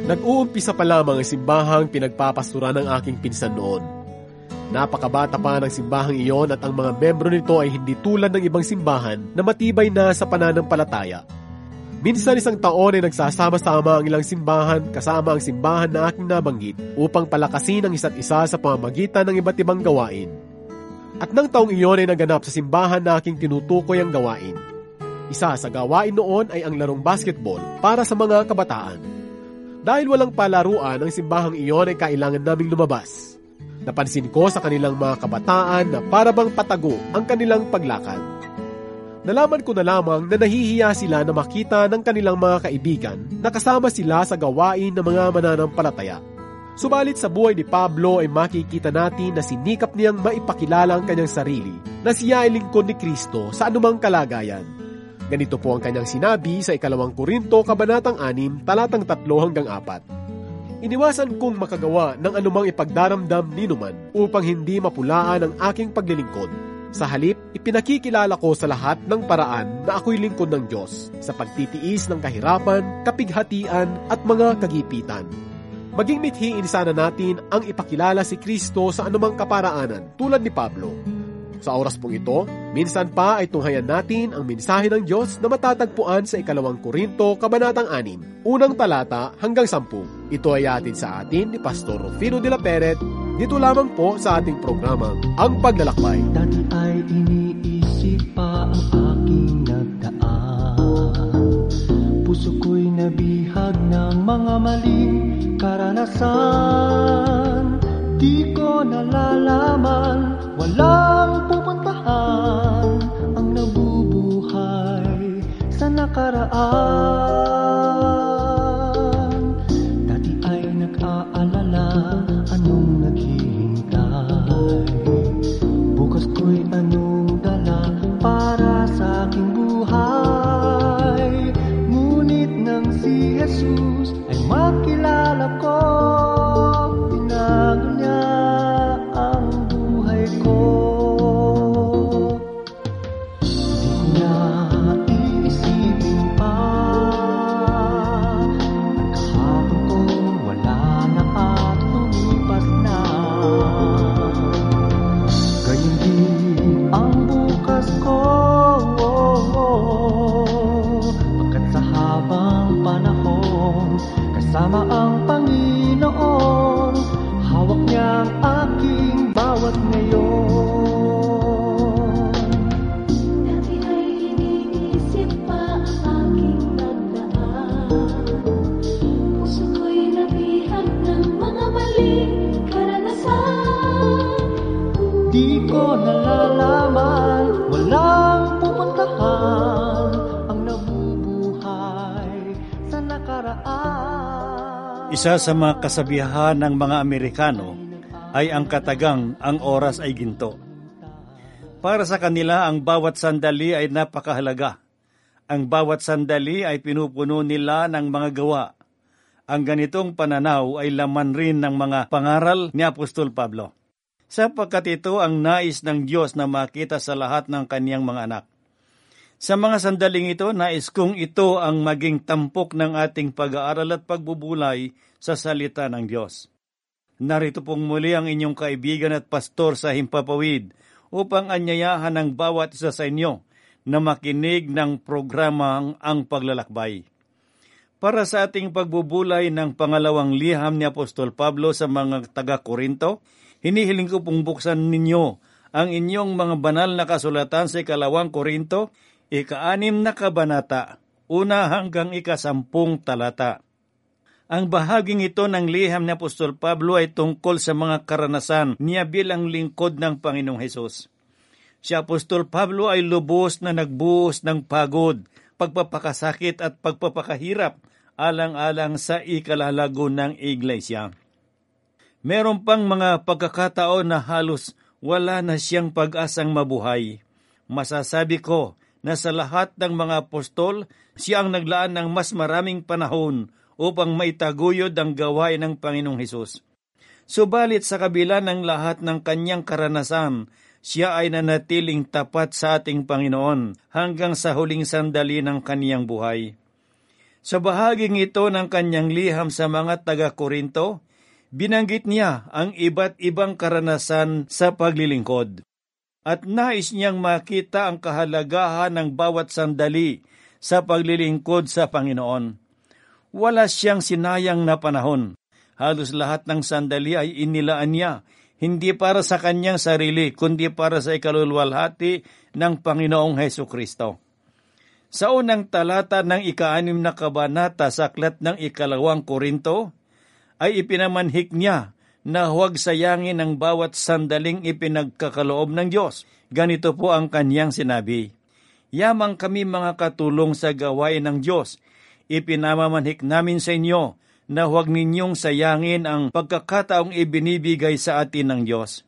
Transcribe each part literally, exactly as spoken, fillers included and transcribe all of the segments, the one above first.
Nag-uumpisa pa lamang ang simbahang pinagpapasturan ng aking pinsan noon. Napakabata pa ng simbahang iyon at ang mga membro nito ay hindi tulad ng ibang simbahan na matibay na sa pananampalataya. Minsan isang taon ay nagsasama-sama ang ilang simbahan kasama ang simbahan na aking nabanggit upang palakasin ang isa't isa sa pamamagitan ng iba't ibang gawain. At nang taong iyon ay naganap sa simbahan na aking tinutukoy ang gawain. Isa sa gawain noon ay ang larong basketball para sa mga kabataan. Dahil walang palaruan, ang simbahang iyon ay kailangan naming lumabas. Napansin ko sa kanilang mga kabataan na para bang patago ang kanilang paglakad. Nalaman ko na lamang na nahihiya sila na makita ng kanilang mga kaibigan na kasama sila sa gawain ng mga mananampalataya. Subalit sa buhay ni Pablo ay makikita natin na sinikap niyang maipakilala ang kanyang sarili na siya ay lingkod ni Kristo sa anumang kalagayan. Ganito po ang kanyang sinabi sa ikalawang Korinto, kabanatang anim, talatang tatlo hanggang apat. Iniwasan kong makagawa ng anumang ipagdaramdam ninuman upang hindi mapulaan ang aking paglilingkod. Sa halip, ipinakikilala ko sa lahat ng paraan na ako'y lingkod ng Diyos sa pagtitiis ng kahirapan, kapighatian at mga kagipitan. Maging mithiin sana natin ang ipakilala si Kristo sa anumang kaparaanan tulad ni Pablo. Sa oras pong ito, minsan pa ay tunghayan natin ang mensahe ng Diyos na matatagpuan sa ikalawang Korinto, kabanatang anim, unang talata hanggang sampu. Ito ay atin sa atin ni Pastor Rufino de la Peret, dito lamang po sa ating programang Ang Paglalakbay. Dati ay iniisip pa ang aking nagdaan. Puso ko'y nabihag ng mga maling karanasan. Di ko nalalaman, walang pupuntahan ang nabubuhay sa nakaraan. Dati ay nag-aalala, anong naghihintay? Bukas ko'y anong dala para sa aking buhay? Ngunit nang si Jesus ay makilala ko, binago niya ang buhay ko. Di ko na iisipin pa nagkahapon kong wala na at lumipas na. Gayon din ang bukas ko, pagkat sa habang panahon kasama ang Panginoon, hawak niya ang aking bawat ngayon. Dati ay iniisip pa ang aking nagdaan. Puso ko'y nabihag ng mga maling karanasan. Di ko nalalaman, walang pupuntahan ang nabubuhay sa nakaraan. Isa sa mga kasabihan ng mga Amerikano ay ang katagang ang oras ay ginto. Para sa kanila, ang bawat sandali ay napakahalaga. Ang bawat sandali ay pinupuno nila ng mga gawa. Ang ganitong pananaw ay laman rin ng mga pangaral ni Apostol Pablo, sapagkat ito ang nais ng Diyos na makita sa lahat ng kaniyang mga anak. Sa mga sandaling ito, nais kong ito ang maging tampok ng ating pag-aaral at pagbubulay sa salita ng Diyos. Narito pong muli ang inyong kaibigan at pastor sa Himpapawid upang anyayahan ang bawat isa sa inyo na makinig ng programang Ang Paglalakbay. Para sa ating pagbubulay ng pangalawang liham ni Apostol Pablo sa mga taga-Korinto, hinihiling ko pong buksan ninyo ang inyong mga banal na kasulatan sa ikalawang Korinto, ika-anim na kabanata, una hanggang ikasampung talata. Ang bahaging ito ng liham ni Apostol Pablo ay tungkol sa mga karanasan niya bilang lingkod ng Panginoong Hesus. Si Apostol Pablo ay lubos na nagbuhos ng pagod, pagpapakasakit at pagpapakahirap alang-alang sa ikalalago ng iglesia. Meron pang mga pagkakataon na halos wala na siyang pag-asang mabuhay. Masasabi ko na sa lahat ng mga apostol, siya ang naglaan ng mas maraming panahon upang maitaguyod ang gawain ng Panginoong Hesus. Subalit sa kabila ng lahat ng kanyang karanasan, siya ay nanatiling tapat sa ating Panginoon hanggang sa huling sandali ng kaniyang buhay. Sa bahaging ito ng kanyang liham sa mga taga-Korinto, binanggit niya ang iba't ibang karanasan sa paglilingkod. At nais niyang makita ang kahalagahan ng bawat sandali sa paglilingkod sa Panginoon. Wala siyang sinayang na panahon. Halos lahat ng sandali ay inilaan niya, hindi para sa kanyang sarili, kundi para sa ikaluluwalhati ng Panginoong Hesukristo. Sa unang talata ng ika-anim na kabanata sa aklat ng ikalawang Korinto, ay ipinamanhik niya na huwag sayangin ang bawat sandaling ipinagkakaloob ng Diyos. Ganito po ang kanyang sinabi, "Yamang kami mga katulong sa gawain ng Diyos, ipinamamanhik namin sa inyo na huwag ninyong sayangin ang pagkakataong ibinibigay sa atin ng Diyos."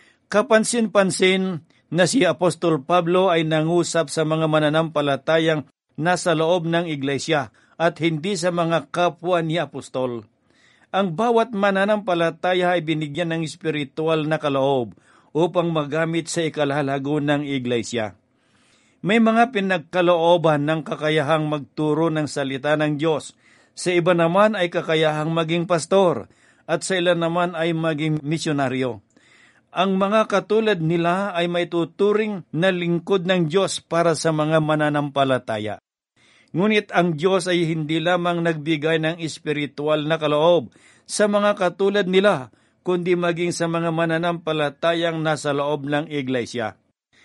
Kapansin-pansin na si Apostol Pablo ay nangusap sa mga mananampalatayang nasa loob ng iglesia at hindi sa mga kapwa ni Apostol. Ang bawat mananampalataya ay binigyan ng espiritual na kaloob upang magamit sa ikalalago ng iglesia. May mga pinagkalooban ng kakayahang magturo ng salita ng Diyos. Sa iba naman ay kakayahang maging pastor at sa ilan naman ay maging misyonaryo. Ang mga katulad nila ay may tuturing na lingkod ng Diyos para sa mga mananampalataya. Ngunit ang Diyos ay hindi lamang nagbigay ng espiritual na kaloob sa mga katulad nila, kundi maging sa mga mananampalatayang nasa loob ng iglesia.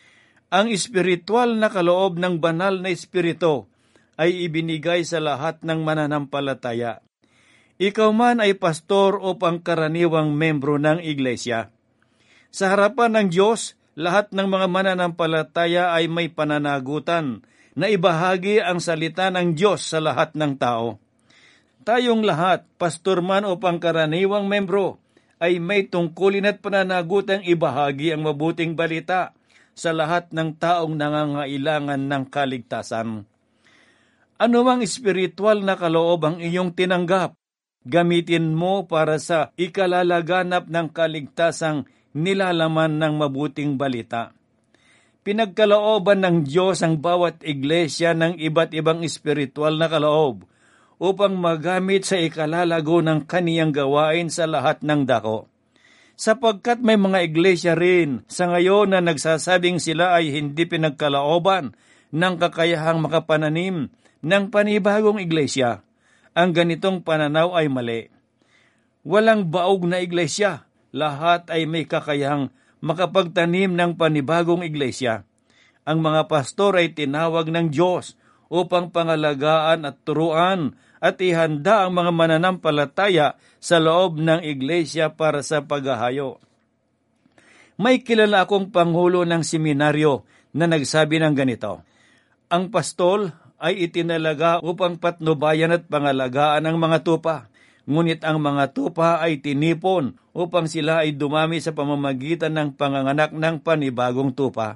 Ang espiritual na kaloob ng banal na espiritu ay ibinigay sa lahat ng mananampalataya. Ikaw man ay pastor o pangkaraniwang membro ng iglesia. Sa harapan ng Diyos, lahat ng mga mananampalataya ay may pananagutan na ibahagi ang salita ng Diyos sa lahat ng tao. Tayong lahat, pastor man o pangkaraniwang membro, ay may tungkulin at pananagutang ibahagi ang mabuting balita sa lahat ng taong nangangailangan ng kaligtasan. Anumang espiritual na kaloob ang iyong tinanggap, gamitin mo para sa ikalalaganap ng kaligtasang nilalaman ng mabuting balita. Pinagkalooban ng Diyos ang bawat iglesia ng iba't ibang espiritual na kaloob upang magamit sa ikalalago ng kaniyang gawain sa lahat ng dako. Sapagkat may mga iglesia rin sa ngayon na nagsasabing sila ay hindi pinagkalooban ng kakayahang makapananim ng panibagong iglesia. Ang ganitong pananaw ay mali. Walang baog na iglesia. Lahat ay may kakayahang makapagtanim ng panibagong iglesia. Ang mga pastor ay tinawag ng Diyos upang pangalagaan at turuan at ihanda ang mga mananampalataya sa loob ng iglesia para sa paghahayo. May kilala akong panghulo ng seminaryo na nagsabi ng ganito, "Ang pastol ay itinalaga upang patnubayan at pangalagaan ang mga tupa. Ngunit ang mga tupa ay tinipon upang sila ay dumami sa pamamagitan ng panganganak ng panibagong tupa."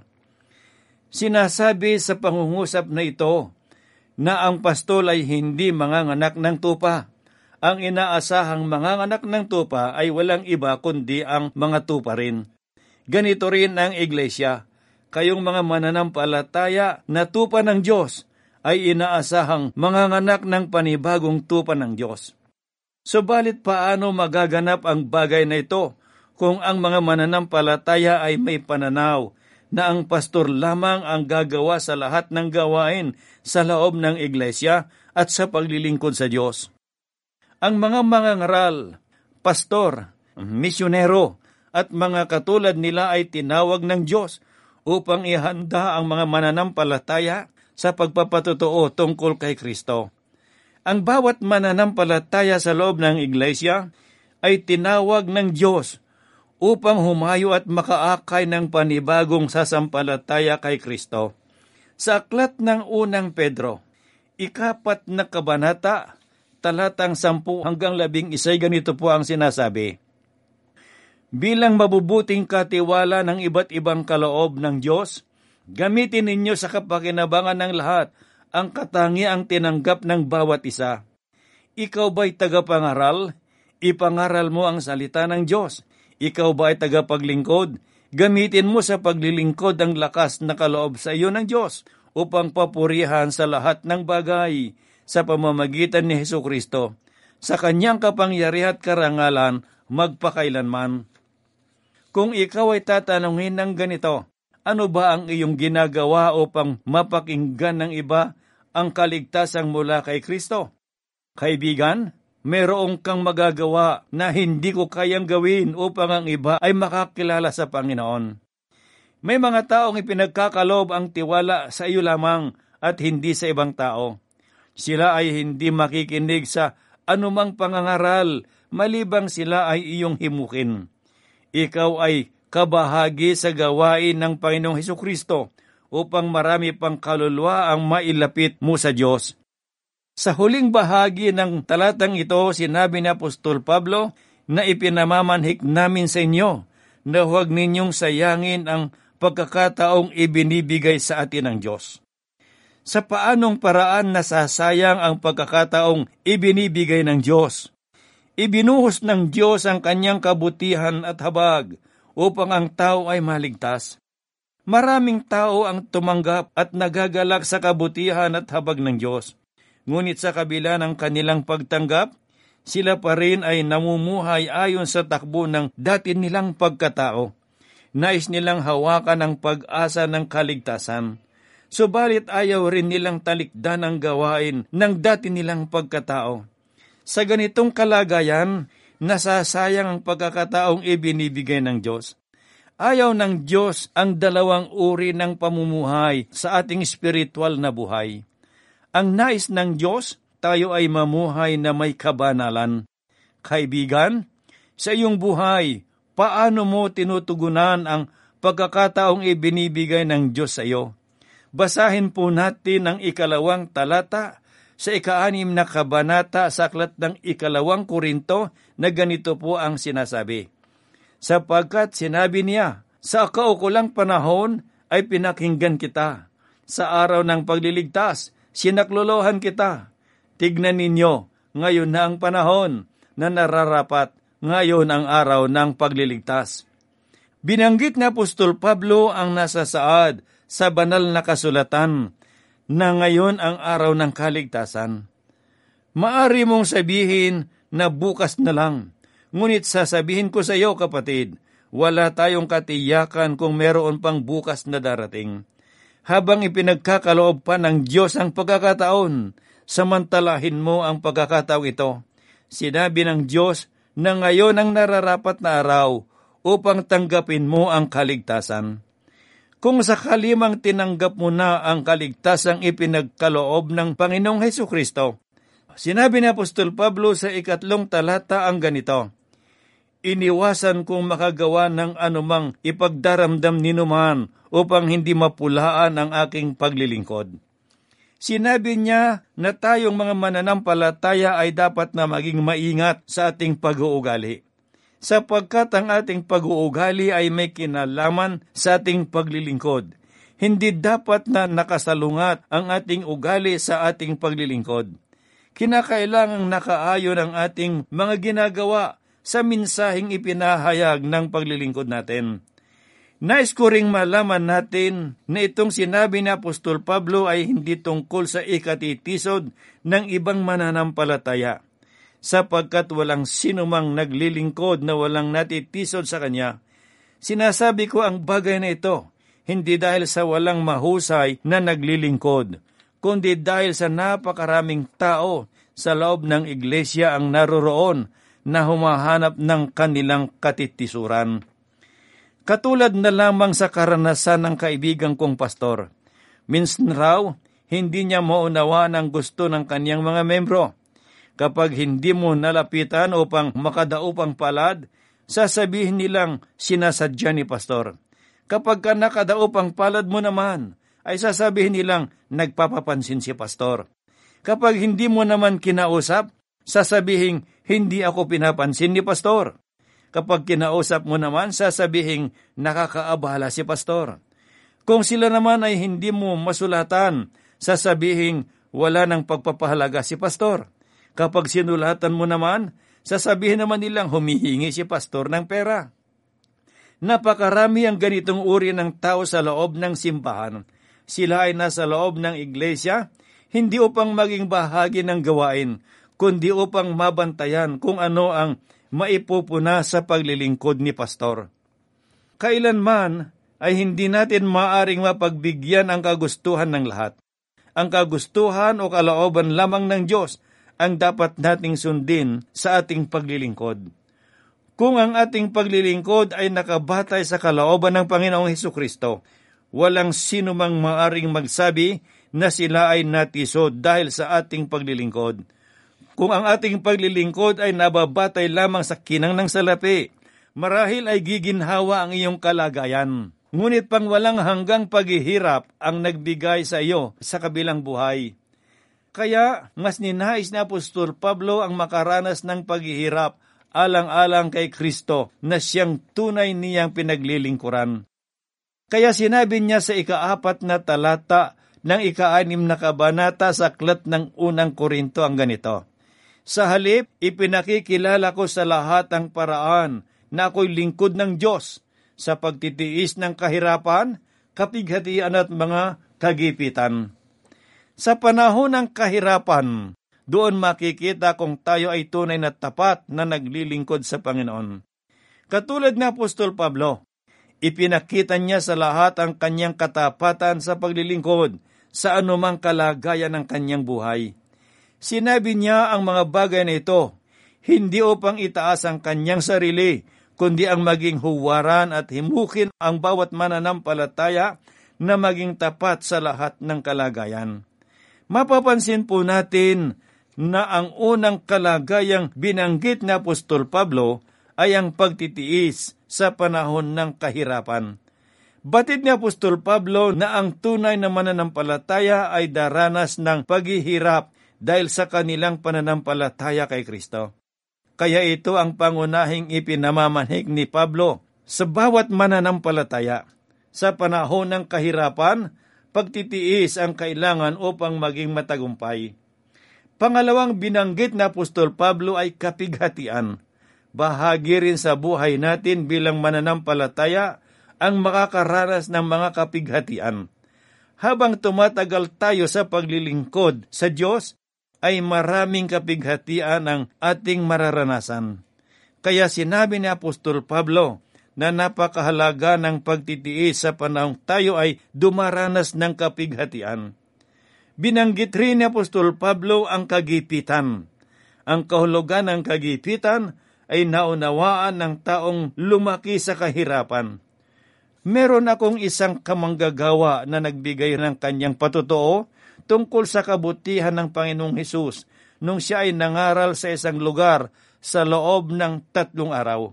Sinasabi sa pangungusap na ito na ang pastol ay hindi manganganak ng tupa. Ang inaasahang manganganak ng tupa ay walang iba kundi ang mga tupa rin. Ganito rin ang iglesia. Kayong mga mananampalataya na tupa ng Diyos ay inaasahang manganganak ng panibagong tupa ng Diyos. Subalit paano magaganap ang bagay na ito kung ang mga mananampalataya ay may pananaw na ang pastor lamang ang gagawa sa lahat ng gawain sa loob ng iglesia at sa paglilingkod sa Diyos? Ang mga mangangaral, pastor, misyonero at mga katulad nila ay tinawag ng Diyos upang ihanda ang mga mananampalataya sa pagpapatotoo tungkol kay Kristo. Ang bawat mananampalataya sa loob ng iglesia ay tinawag ng Diyos upang humayo at makaakay ng panibagong sasampalataya kay Kristo. Sa aklat ng unang Pedro, ikapat na kabanata, talatang sampu hanggang labing isay, ganito po ang sinasabi, "Bilang mabubuting katiwala ng iba't ibang kaloob ng Diyos, gamitin ninyo sa kapakinabangan ng lahat ang katangiang tinanggap ng bawat isa. Ikaw ba'y tagapangaral? Ipangaral mo ang salita ng Diyos. Ikaw ba ay tagapaglingkod? Gamitin mo sa paglilingkod ang lakas na kaloob sa iyo ng Diyos upang papurihan sa lahat ng bagay sa pamamagitan ni Hesukristo, sa kanyang kapangyarihan at karangalan magpakailanman. Kung ikaw ay tatanungin ng ganito, ano ba ang iyong ginagawa upang mapakinggan ng iba ang kaligtasan mula kay Kristo? Kaibigan, mayroong kang magagawa na hindi ko kayang gawin upang ang iba ay makakilala sa Panginoon. May mga taong ipinagkakalob ang tiwala sa iyo lamang at hindi sa ibang tao. Sila ay hindi makikinig sa anumang pangangaral, malibang sila ay iyong himukin. Ikaw ay kabahagi sa gawain ng Panginoong Hesukristo upang marami pang kaluluwa ang mailapit mo sa Diyos. Sa huling bahagi ng talatang ito, sinabi ni Apostol Pablo na ipinamamanhik namin sa inyo na huwag ninyong sayangin ang pagkakataong ibinibigay sa atin ng Diyos. Sa paanong paraan nasasayang ang pagkakataong ibinibigay ng Diyos? Ibinuhos ng Diyos ang kanyang kabutihan at habag upang ang tao ay maligtas. Maraming tao ang tumanggap at nagagalak sa kabutihan at habag ng Diyos. Ngunit sa kabila ng kanilang pagtanggap, sila pa rin ay namumuhay ayon sa takbo ng dati nilang pagkatao. Nais nilang hawakan ang pag-asa ng kaligtasan. Subalit ayaw rin nilang talikdan ang gawain ng dati nilang pagkatao. Sa ganitong kalagayan, nasasayang ang pagkakataong ibinibigay ng Diyos. Ayaw ng Diyos ang dalawang uri ng pamumuhay sa ating spiritual na buhay. Ang nais ng Diyos, tayo ay mamuhay na may kabanalan. Kaibigan, sa iyong buhay, paano mo tinutugunan ang pagkakataong ibinibigay ng Diyos sa iyo? Basahin po natin ang ikalawang talata sa ika-anim na kabanata sa aklat ng ikalawang Korinto na ganito po ang sinasabi. Sapagkat sinabi niya, sa kaukulang panahon ay pinakinggan kita. Sa araw ng pagliligtas, sinaklolohan kita. Tignan ninyo, ngayon na ang panahon na nararapat, ngayon ang araw ng pagliligtas. Binanggit ni Apostol Pablo ang nasa saad sa banal na kasulatan na ngayon ang araw ng kaligtasan. Maari mong sabihin na bukas na lang, ngunit sasabihin ko sa iyo, kapatid, wala tayong katiyakan kung meron pang bukas na darating. Habang ipinagkakaloob pa ng Diyos ang pagkakataon, samantalahin mo ang pagkakataong ito. Sinabi ng Diyos na ngayon ang nararapat na araw upang tanggapin mo ang kaligtasan. Kung sakali mang tinanggap mo na ang kaligtasang ipinagkaloob ng Panginoong Hesukristo, sinabi ni Apostol Pablo sa ikatlong talata ang ganito, iniwasan kong makagawa ng anumang ipagdaramdam ninuman upang hindi mapulaan ang aking paglilingkod. Sinabi niya na tayong mga mananampalataya ay dapat na maging maingat sa ating pag-uugali, sapagkat ang ating pag-uugali ay may kinalaman sa ating paglilingkod. Hindi dapat na nakasalungat ang ating ugali sa ating paglilingkod. Kinakailangang nakaayon ang ating mga ginagawa sa minsaheng ipinahayag ng paglilingkod natin. Nais ko ring malaman natin na itong sinabi ni Apostol Pablo ay hindi tungkol sa ikatitisod ng ibang mananampalataya, sapagkat walang sinumang naglilingkod na walang natitisod sa kanya. Sinasabi ko ang bagay na ito, hindi dahil sa walang mahusay na naglilingkod, kundi dahil sa napakaraming tao sa loob ng iglesia ang naroroon na humahanap ng kanilang katitisuran. Katulad na lamang sa karanasan ng kaibigan kong pastor. Minsan raw, hindi niya maunawa ang gusto ng kaniyang mga membro. Kapag hindi mo nalapitan upang makadaupang palad, sasabihin nilang sinasadya ni pastor. Kapag ka nakadaupang palad mo naman, ay sasabihin nilang nagpapapansin si pastor. Kapag hindi mo naman kinausap, sasabihin hindi ako pinapansin ni pastor. Kapag kinausap mo naman, sasabihin nakakaabala si pastor. Kung sila naman ay hindi mo masulatan, sasabihin wala nang pagpapahalaga si pastor. Kapag sinulatan mo naman, sasabihin naman nilang humihingi si pastor ng pera. Napakarami ang ganitong uri ng tao sa loob ng simbahan. Sila ay nasa loob ng iglesia, hindi upang maging bahagi ng gawain, kundi upang mabantayan kung ano ang maipupuna sa paglilingkod ni pastor. Kailanman ay hindi natin maaring mapagbigyan ang kagustuhan ng lahat. Ang kagustuhan o kalooban lamang ng Diyos ang dapat nating sundin sa ating paglilingkod. Kung ang ating paglilingkod ay nakabatay sa kalooban ng Panginoong Hesukristo, walang sino mang maaring magsabi na sila ay natisod dahil sa ating paglilingkod. Kung ang ating paglilingkod ay nababatay lamang sa kinang ng salapi, marahil ay giginhawa ang iyong kalagayan. Ngunit pang walang hanggang paghihirap ang nagbigay sa iyo sa kabilang buhay. Kaya mas ninais ni Apostol Pablo ang makaranas ng paghihirap alang-alang kay Kristo na siyang tunay niyang pinaglilingkuran. Kaya sinabi niya sa ikaapat na talata ng ikaanim na kabanata sa aklat ng unang Korinto ang ganito, "Sa halip, ipinakikilala ko sa lahat ang paraan na ako'y lingkod ng Diyos sa pagtitiis ng kahirapan, kapighatian at mga kagipitan." Sa panahon ng kahirapan, doon makikita kung tayo ay tunay na tapat na naglilingkod sa Panginoon. Katulad ni Apostol Pablo, ipinakita niya sa lahat ang kanyang katapatan sa paglilingkod sa anumang kalagayan ng kanyang buhay. Sinabi niya ang mga bagay na ito, hindi upang itaas ang kanyang sarili, kundi ang maging huwaran at himukin ang bawat mananampalataya na maging tapat sa lahat ng kalagayan. Mapapansin po natin na ang unang kalagayang binanggit ni Apostol Pablo ay ang pagtitiis sa panahon ng kahirapan. Batid ni Apostol Pablo na ang tunay na mananampalataya ay daranas ng paghihirap dahil sa kanilang pananampalataya kay Kristo. Kaya ito ang pangunahing ipinamamanhik ni Pablo sa bawat mananampalataya. Sa panahon ng kahirapan, pagtitiis ang kailangan upang maging matagumpay. Pangalawang binanggit na Apostol Pablo ay kapighatian. Bahagi rin sa buhay natin bilang mananampalataya ang makakaranas ng mga kapighatian. Habang tumatagal tayo sa paglilingkod sa Diyos, ay maraming kapighatian ang ating mararanasan. Kaya sinabi ni Apostol Pablo na napakahalaga ng pagtitiis sa panahong tayo ay dumaranas ng kapighatian. Binanggit rin ni Apostol Pablo ang kagipitan. Ang kahulugan ng kagipitan ay naunawaan ng taong lumaki sa kahirapan. Meron akong isang kamanggagawa na nagbigay ng kanyang patotoo tungkol sa kabutihan ng Panginoong Hesus nung siya ay nangaral sa isang lugar sa loob ng tatlong araw.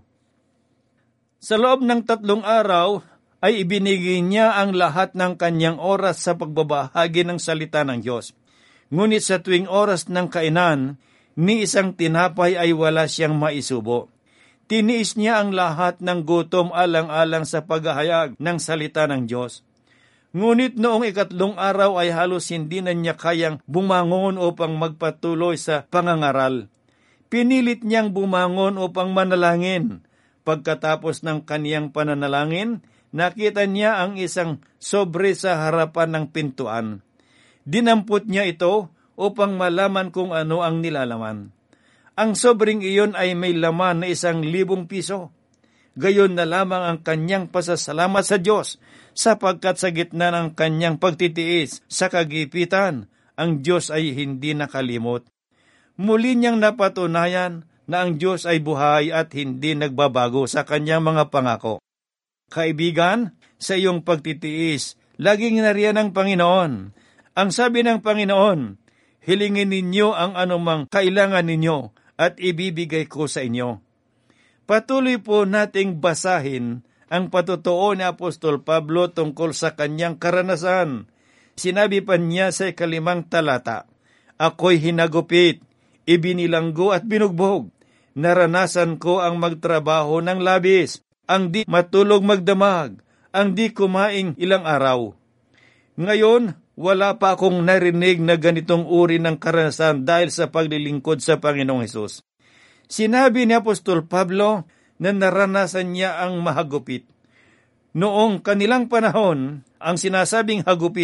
Sa loob ng tatlong araw ay ibinigay niya ang lahat ng kanyang oras sa pagbabahagi ng salita ng Diyos. Ngunit sa tuwing oras ng kainan, ni isang tinapay ay wala siyang maisubo. Tiniis niya ang lahat ng gutom alang-alang sa paghahayag ng salita ng Diyos. Ngunit noong ikatlong araw ay halos hindi na niya kayang bumangon upang magpatuloy sa pangangaral. Pinilit niyang bumangon upang manalangin. Pagkatapos ng kaniyang pananalangin, nakita niya ang isang sobre sa harapan ng pintuan. Dinampot niya ito upang malaman kung ano ang nilalaman. Ang sobreng iyon ay may laman na isang libong piso. Gayon na lamang ang kanyang pasasalamat sa Diyos, sapagkat sa gitna ng kanyang pagtitiis sa kagipitan, ang Diyos ay hindi nakalimot. Muli niyang napatunayan na ang Diyos ay buhay at hindi nagbabago sa kanyang mga pangako. Kaibigan, sa iyong pagtitiis, laging nariyan ang Panginoon. Ang sabi ng Panginoon, hilingin ninyo ang anumang kailangan ninyo at ibibigay ko sa inyo. Patuloy po nating basahin ang patotoo ni Apostol Pablo tungkol sa kanyang karanasan. Sinabi pa niya sa ikalimang talata, "Ako'y hinagupit, ibinilanggo at binugbog. Naranasan ko ang magtrabaho ng labis, ang di matulog magdamag, ang di kumaing ilang araw." Ngayon, wala pa akong narinig na ganitong uri ng karanasan dahil sa paglilingkod sa Panginoong Hesus. Sinabi ni Apostol Pablo na naranasan niya ang mahagupit. Noong kanilang panahon, ang sinasabing hagupit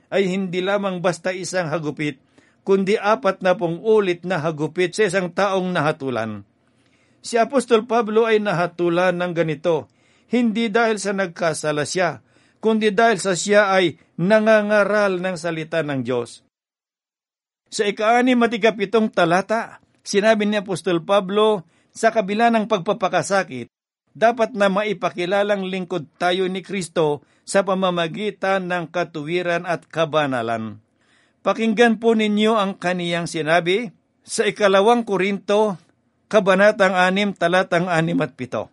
ay hindi lamang basta isang hagupit, kundi apat na pong ulit na hagupit sa isang taong nahatulan. Si Apostol Pablo ay nahatulan ng ganito, hindi dahil sa nagkasala siya, kundi dahil sa siya ay nangangaral ng salita ng Diyos. Sa ika-anim at ikapitong talata, sinabi ni Apostol Pablo, sa kabila ng pagpapakasakit, dapat na maipakilalang lingkod tayo ni Kristo sa pamamagitan ng katuwiran at kabanalan. Pakinggan po ninyo ang kaniyang sinabi sa ikalawang Korinto, kabanatang anim, talatang anim at pito.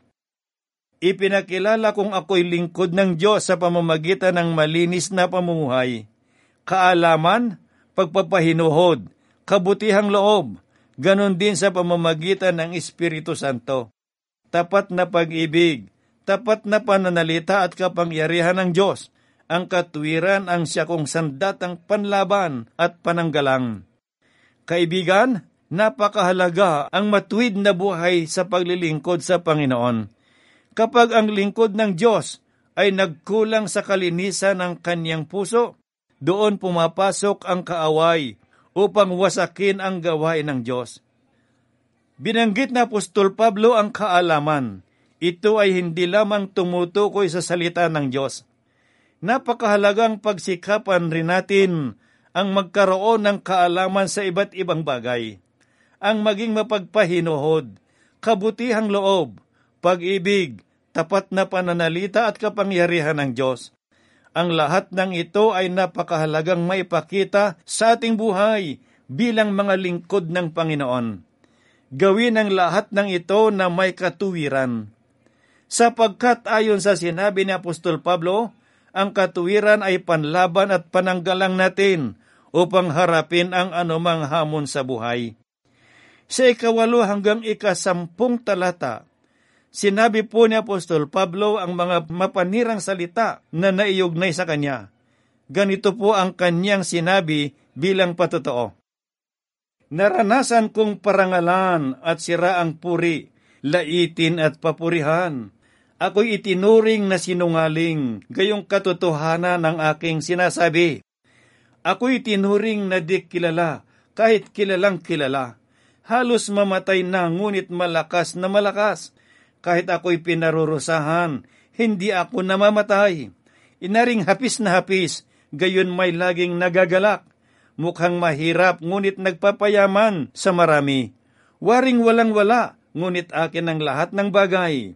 Ipinakilala kong ako'y lingkod ng Diyos sa pamamagitan ng malinis na pamumuhay, kaalaman, pagpapahinuhod, kabutihang loob, ganon din sa pamamagitan ng Espiritu Santo. Tapat na pag-ibig, tapat na pananalita at kapangyarihan ng Diyos, ang katuwiran ang siya kong sandatang panlaban at pananggalang. Kaibigan, napakahalaga ang matuwid na buhay sa paglilingkod sa Panginoon. Kapag ang lingkod ng Diyos ay nagkulang sa kalinisan ng kanyang puso, doon pumapasok ang kaaway upang wasakin ang gawain ng Diyos. Binanggit na Apostol Pablo ang kaalaman. Ito ay hindi lamang tumutukoy sa salita ng Diyos. Napakahalagang pagsikapan rin natin ang magkaroon ng kaalaman sa iba't ibang bagay. Ang maging mapagpahinuhod, kabutihang loob, pag-ibig, tapat na pananalita at kapangyarihan ng Diyos. Ang lahat ng ito ay napakahalagang maipakita sa ating buhay bilang mga lingkod ng Panginoon. Gawin ang lahat ng ito na may katuwiran. Sapagkat ayon sa sinabi ni Apostol Pablo, ang katuwiran ay panlaban at pananggalang natin upang harapin ang anumang hamon sa buhay. Sa ikawalo hanggang ikasampung talata, sinabi po ni Apostol Pablo ang mga mapanirang salita na naiugnay sa kanya. Ganito po ang kanyang sinabi bilang patotoo. Naranasan kong parangalan at siraang puri, laitin at papurihan. Ako'y itinuring na sinungaling, gayong katotohanan ng aking sinasabi. Ako'y itinuring na di kilala, kahit kilalang kilala. Halos mamatay na, ngunit malakas na malakas. Kahit ako'y pinarurusahan, hindi ako namamatay. Inaring hapis na hapis, gayon may laging nagagalak. Mukhang mahirap, ngunit nagpapayaman sa marami. Waring walang-wala, ngunit akin ang lahat ng bagay.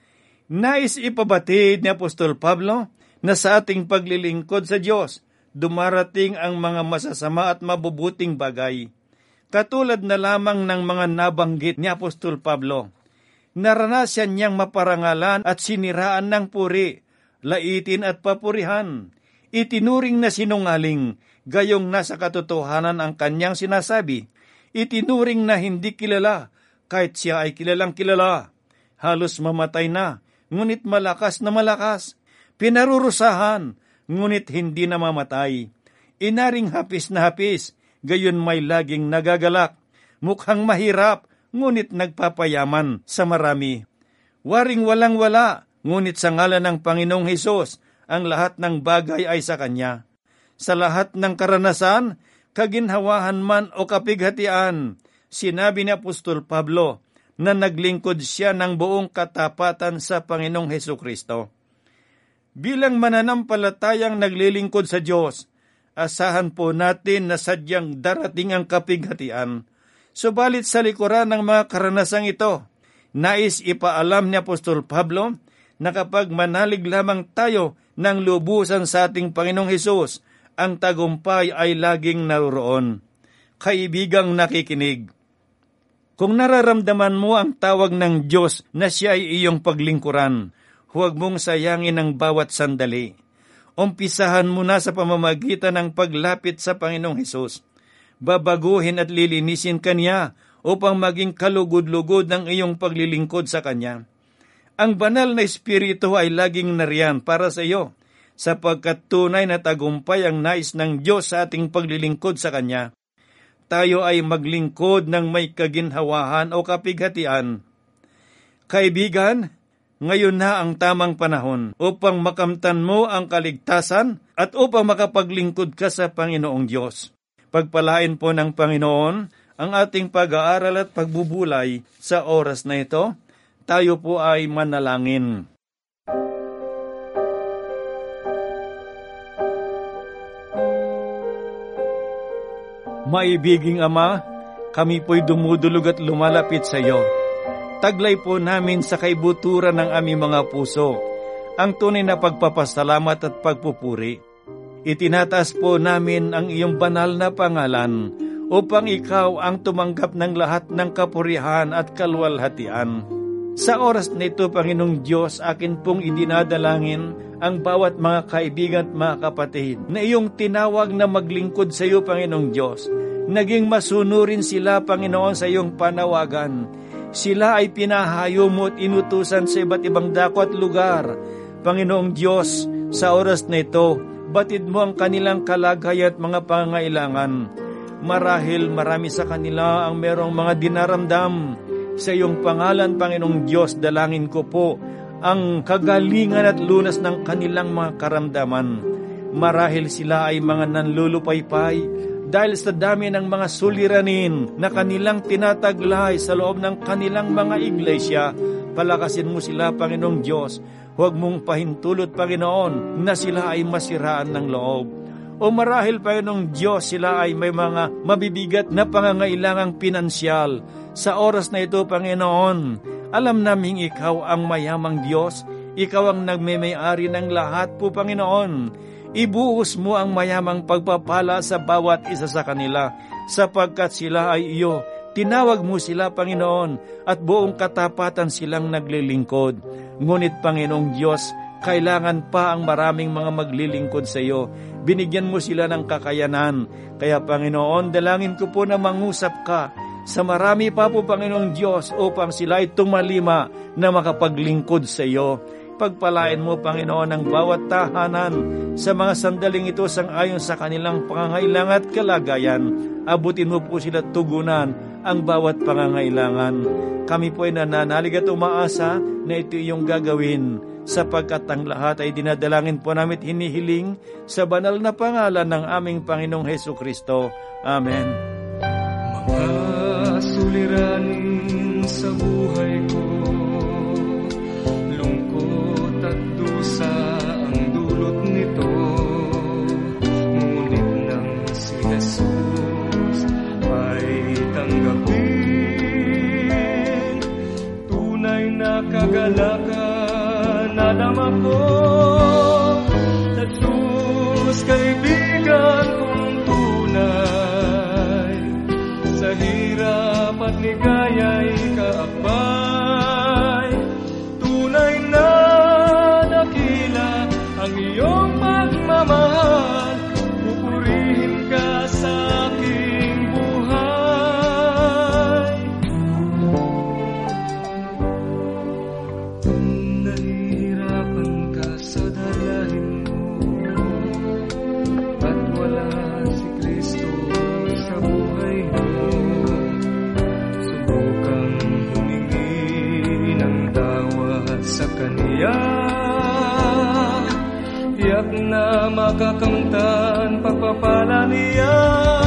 Nais ipabatid ni Apostol Pablo na sa ating paglilingkod sa Diyos, dumarating ang mga masasama at mabubuting bagay. Katulad na lamang ng mga nabanggit ni Apostol Pablo. Naranasan niyang maparangalan at siniraan ng puri, laitin at papurihan. Itinuring na sinungaling, gayong nasa katotohanan ang kanyang sinasabi. Itinuring na hindi kilala, kahit siya ay kilalang kilala. Halos mamatay na, ngunit malakas na malakas. Pinarurusahan, ngunit hindi namamatay. Inaring hapis na hapis, gayon may laging nagagalak. Mukhang mahirap, ngunit nagpapayaman sa marami. Waring walang-wala, ngunit sa ngalan ng Panginoong Hesus, ang lahat ng bagay ay sa Kanya. Sa lahat ng karanasan, kaginhawahan man o kapighatian, sinabi ni Apostol Pablo na naglingkod siya ng buong katapatan sa Panginoong Hesukristo. Bilang mananampalatayang naglilingkod sa Diyos, asahan po natin na sadyang darating ang kapighatian. Subalit sa likuran ng mga karanasang ito, nais ipaalam ni Apostol Pablo na kapag manalig lamang tayo ng lubusan sa ating Panginoong Hesus, ang tagumpay ay laging naroon. Kaibigang nakikinig, kung nararamdaman mo ang tawag ng Diyos na siya ay iyong paglingkuran, huwag mong sayangin ang bawat sandali. Umpisahan mo na sa pamamagitan ng paglapit sa Panginoong Hesus. Babaguhin at lilinisin Kanya upang maging kalugod-lugod ng iyong paglilingkod sa Kanya. Ang banal na Espiritu ay laging nariyan para sa iyo, sapagkat tunay na tagumpay ang nais ng Diyos sa ating paglilingkod sa Kanya. Tayo ay maglingkod ng may kaginhawahan o kapighatian. Kaibigan, Ngayon na ang tamang panahon upang makamtan mo ang kaligtasan at upang makapaglingkod ka sa Panginoong Diyos. Pagpalain po ng Panginoon ang ating pag-aaral at pagbubulay sa oras na ito. Tayo po ay manalangin. Maibiging Ama, kami po'y dumudulog at lumalapit sa iyo. Taglay po namin sa kaibuturan ng aming mga puso ang tunay na pagpapasalamat at pagpupuri. Itinataas po namin ang iyong banal na pangalan upang ikaw ang tumanggap ng lahat ng kapurihan at kaluwalhatian. Sa oras na ito, Panginoong Diyos, akin pong idinadalangin ang bawat mga kaibigan at mga kapatid na iyong tinawag na maglingkod sa iyo, Panginoong Diyos. Naging masunurin sila, Panginoon, sa iyong panawagan. Sila ay pinahayo mo at inutusan sa iba't ibang dako at lugar. Panginoong Diyos, sa oras na ito, batid mo ang kanilang kalagayan at mga pangangailangan. Marahil marami sa kanila ang merong mga dinaramdam. Sa iyong pangalan, Panginoong Diyos, dalangin ko po ang kagalingan at lunas ng kanilang mga karamdaman. Marahil sila ay mga nanlulupaypay dahil sa dami ng mga suliranin na kanilang tinataglay sa loob ng kanilang mga iglesia. Palakasin mo sila, Panginoong Diyos. Huwag mong pahintulot, Panginoon, na sila ay masiraan ng loob. O marahil, Panginoong Diyos, sila ay may mga mabibigat na pangangailangang pinansyal. Sa oras na ito, Panginoon, alam naming ikaw ang mayamang Diyos. Ikaw ang nagmemay-ari ng lahat po, Panginoon. Ibuhos mo ang mayamang pagpapala sa bawat isa sa kanila, sapagkat sila ay iyo. Tinawag mo sila, Panginoon, at buong katapatan silang naglilingkod. Ngunit, Panginoong Diyos, kailangan pa ang maraming mga maglilingkod sa iyo. Binigyan mo sila ng kakayanan. Kaya, Panginoon, dalangin ko po na mangusap ka sa marami pa po, Panginoong Diyos, upang sila ay tumalima na makapaglingkod sa iyo. Pagpalain mo, Panginoon, ang bawat tahanan sa mga sandaling ito sang-ayon sa kanilang pangangailangan at kalagayan. Abutin mo po sila tugunan ang bawat pangangailangan. Kami po ay nananalig at umaasa na ito iyong gagawin, sapagkat ang lahat ay dinadalangin po namin at hinihiling sa banal na pangalan ng aming Panginoong Hesukristo. Amen. Mga suliranin sa buhay ko, lungkot at dusa ang dulot nito, ngunit nang si Jesus ay tanggapin, tunay na kagalakan nadama ko. Jesus, kaibigan kong tunay, sa hirap at ligaya'y kaakbay, tunay na dakila ang iyong pagmamahal, pupurihin ka sa aking buhay. Nahihirapan ka sa dalahin mo, at wala si Kristo sa buhay mo. Subukang humingi ng dawat sa Kaniya, tiyak na makakamtan pagpapala niya.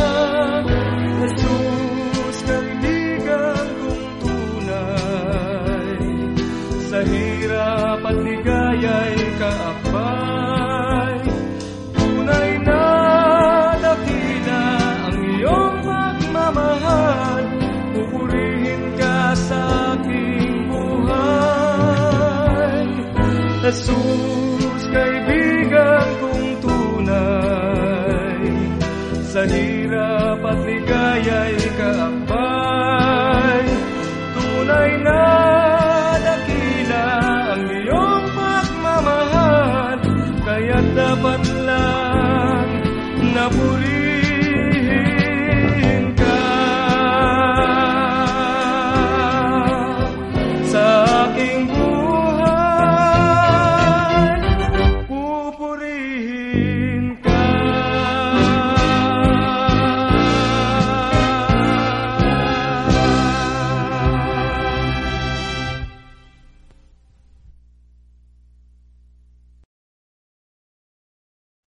Jesus, kaibigan kong tunay, sa hirap at ligaya'y kaakbay, tunay na dakila ang iyong pagmamahal, pupurihin ka sa aking buhay. Jesus, kaibigan kong tunay, sa hirap at ligaya'y kaakbay, tunay na dakila ang iyong pagmamahal, kaya dapat lang napurihin ka sa aking buhay, pupurihin